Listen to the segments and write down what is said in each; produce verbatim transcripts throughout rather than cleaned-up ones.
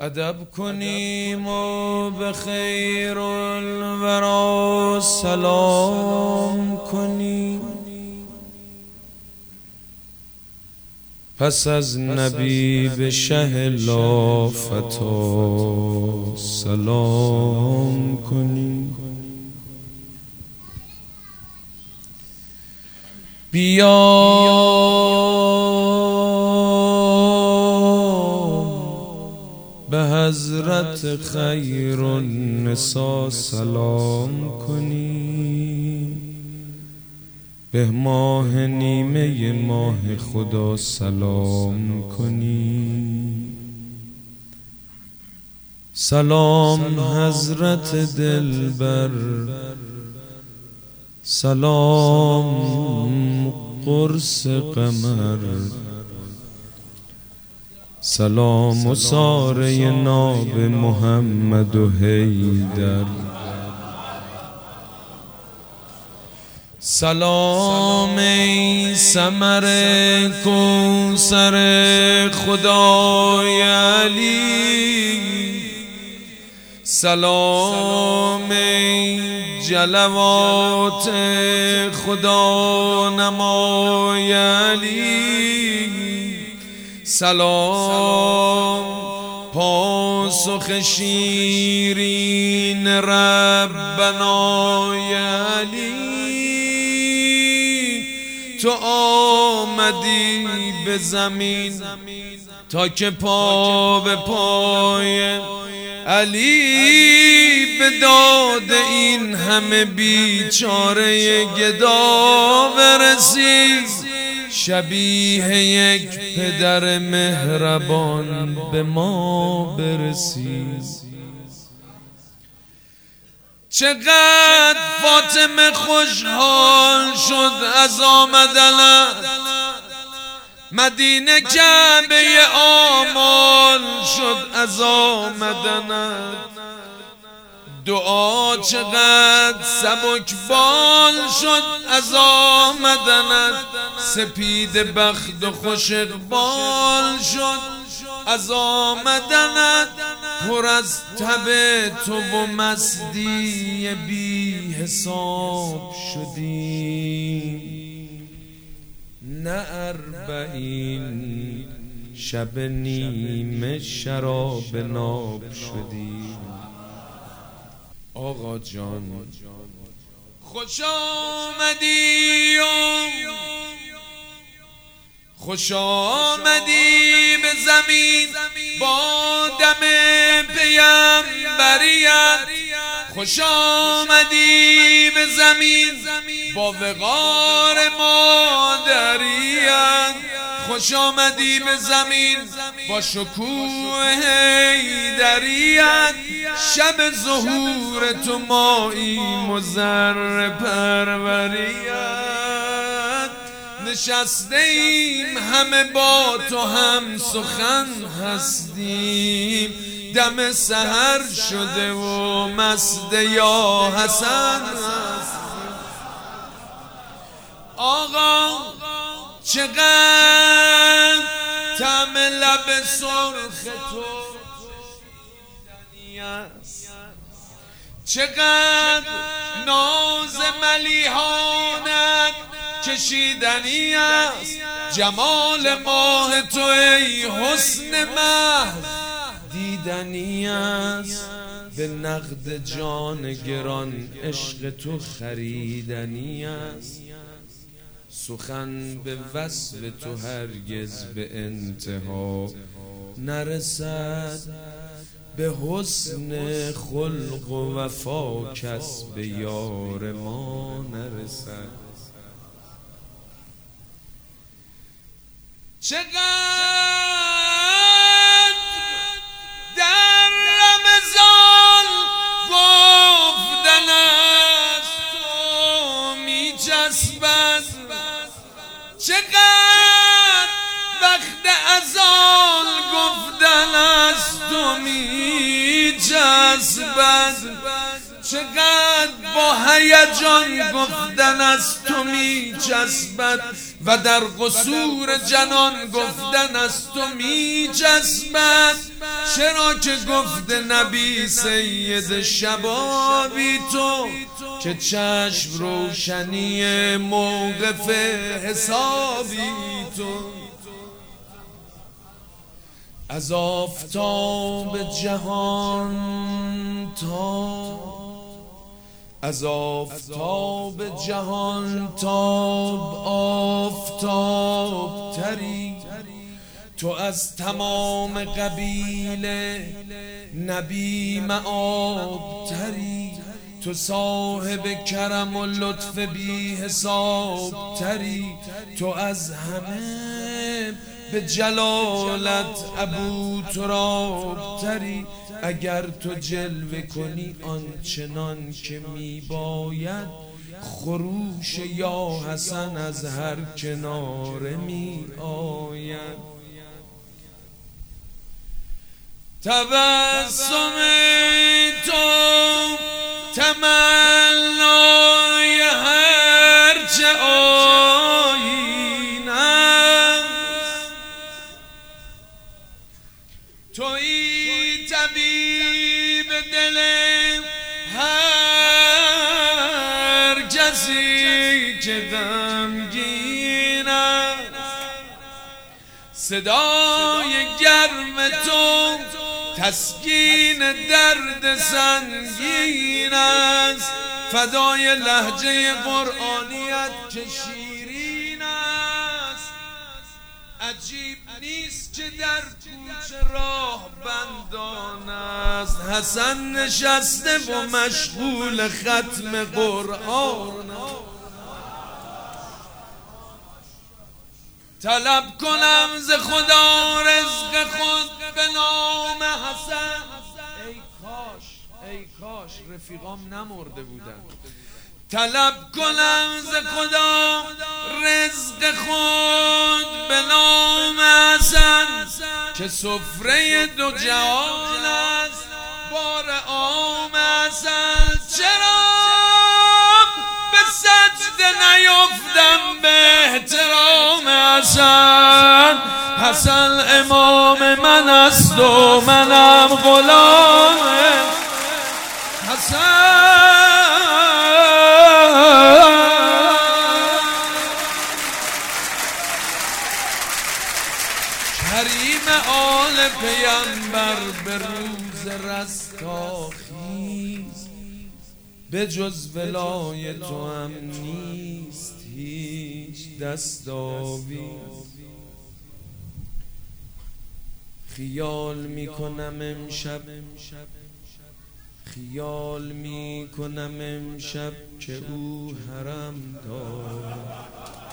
ادب کنیم و به خیر الورا سلام کنیم. پس از نبی به شه لافتا سلام کنیم. بیا به حضرت خیر النساء سلام کنیم. به ماه نیمه ماه خدا سلام کنیم. سلام حضرت دلبر، سلام قرص قمر، سلام و ساره ناب محمد و حیدر. سلام ای ثمر کوثر خدای علی، سلام ای جلوات خدا نمای علی، سلام پاسخ شیرین ربنای علی. تو آمدی به زمین تا که پا به پای علی به داد این همه بیچاره گدا برسی. شبیه یک پدر مهربان به ما برسی. چقدر فاطمه خوشحال شد از آمدنت مدینه، کعبه آمال شد از آمدنت. دعا چقدر سبکبال شد از آمدنت. سپید بخت و خوش اقبال شد از آمدنت. پر از تب تو و مستی بی حساب شدیم. نه اربعین شب نیمه شراب ناب شدیم. آقا جان خوش آمدی و خوش آمدی به زمین با دم پیامبریت. خوش آمدی به زمین با وقار مادریت. خوش آمدی به زمین با شکوه حیدریت. شب ظهور تو ماییم و ذره پروریت. نشسته ایم همه با تو هم سخن هستیم. دم سحر شده و مست یا حسن هستیم. آقا چقدر طعم لب سرخ تو شنیدنی است. چقدر ناز ملیحانت کشیدنی است. جمال ماه تو ای حسن محض دیدنی است. به نقد جان گران عشق تو خریدنی است. سخن به وصف تو هرگز به انتها نرسد. به حسن خلق و وفا کس به یار ما نرسد. چقدر در رمضان گفتن از تو می چسبد. چقدر وقت اذان گفتن از تو می چسبد. چقدر با هیجان گفتن از تو می چسبد. و در قصور جنان گفتن از تو می جذبد. چرا که گفته نبی سید شبابی تو، که چشم روشنی موقف حسابی تو. از آفتاب جهان تا از آفتاب جهان تاب آفتاب تری، تو از تمام قبیله نبی معاب تری. تو صاحب کرم و لطف بی حساب تری، تو از همه به جلالت ابو تراب تری. اگر تو جلوه کنی آنچنان که می باید، خروش یا حسن از هر کناره می آید. تبسم تو تمنای هرچه آیین است، تویی طبیب دل هر کسی که غمگین است. صدای گرم تو تسکین درد سنگین است، فدای لهجه قرآنیت که شیرین است. عجیب نیست که در کوچه راه بندان است، حسن نشسته و مشغول ختم قرآن. طلب کنم ز خدا رزق خود به نام حسن. ای کاش ای کاش رفیقام نمرده بودن. طلب کنم ز خدا رزق خود به نام حسن، که سفره دو جهان است بار عام حسن. چرا به سجده نیفتم به احترام حسن؟ حسن امام من است و منم غلام حسن. کریم آل پیمبر به روز رستاخیز، به جز ولای تو هم نیست هیچ دستاویز. خیال میکنم امشب خیال میکنم امشب که او حرم دارد،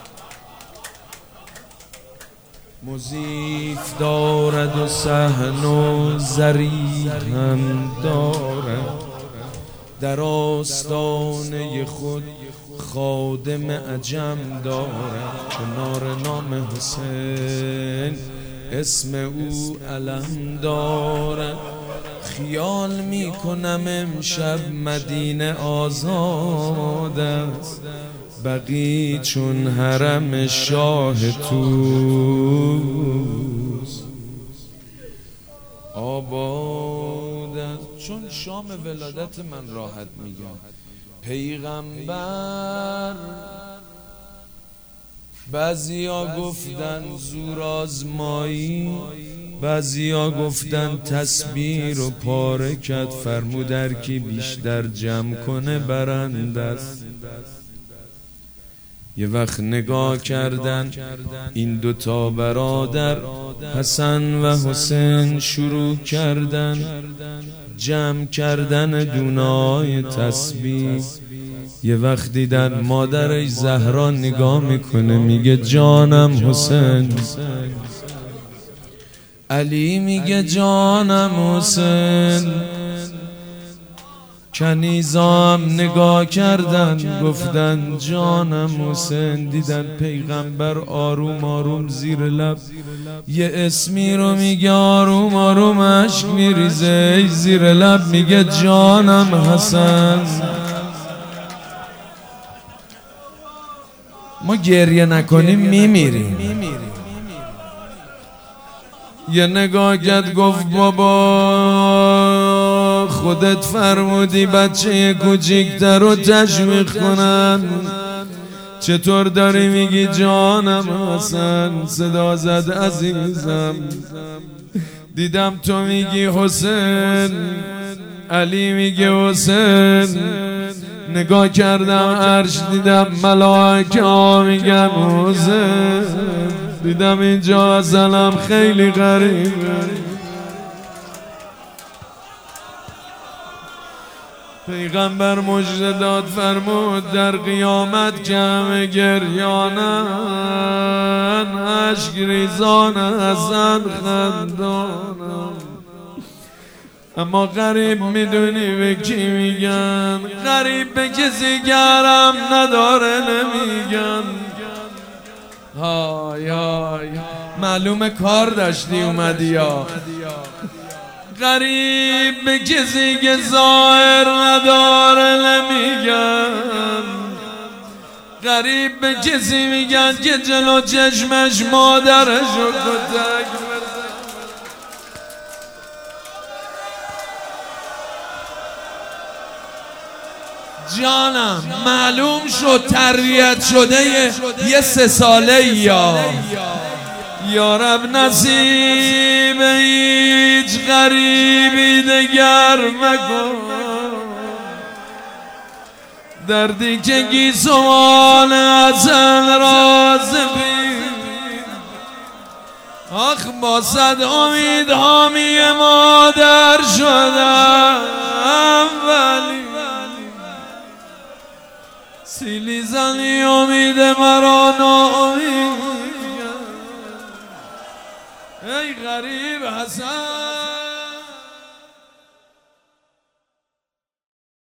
مضیف دارد و صحن و زری هم دارد. در آستانه خود خادم عجم دارد، کنار نام حسین اسم او علم دارد. خیال میکنم امشب مدینه آزاد است، بقی چون حرم شاه توست آباد است. چون شام ولادت من راحت میگم. پیغمبر بعضیا گفتن زور آزمایی، بعضیا گفتن تسبیح رو پاره کرد، فرمود هر کی بیشتر جمع کنه برنده است. یه وقت نگاه کردن این دوتا برادر حسن و حسین، شروع کردن جمع کردن دونای تسبیح. یه وقت دیدن مادرش زهرا نگاه میکنه میگه جانم حسین، علی میگه جانم حسین. کنیزام نگاه کردن گفتن جانم حسین. دیدن پیغمبر آروم آروم زیر لب یه اسمی رو میگه، آروم آروم اشک میریزه، زیر لب میگه جانم حسن. ما گریه نکنیم میمیریم. یه نگاه کرد گفت بابا خودت فرمودی بچه کوچیکتر رو تشویق کنن، چطور داری میگی جانم حسن؟ صدا زد عزیزم، دیدم تو میگی حسین، علی میگه حسین. نگاه کردم عرش دیدم ملائکه ها میگن حسین. دیدم اینجا ازلم خیلی غریبه. پیغمبر مژده داد فرمود در قیامت که همه گریانن، اشک ریزان حسن خندانن. اما غریب میدونی به کی میگن؟ غریب به کسی گرم نداره نمیگن. های های معلومه کار داشتی اومدی یا. غریب به کسی که ظاهر نداره نمیگن. غریب به کسی میگن که جلو چشمش مادرشو کتک. جانم معلوم شد تربیت شده یه سه ساله یا یا رب نصیب هیچ غریبی دگر مکن. دردی که گیسوان ازل راز بید، آخ با صد امید حامی مادر شدم، ولی سیلی زنی امید مرا ناامید. ای غریب حسن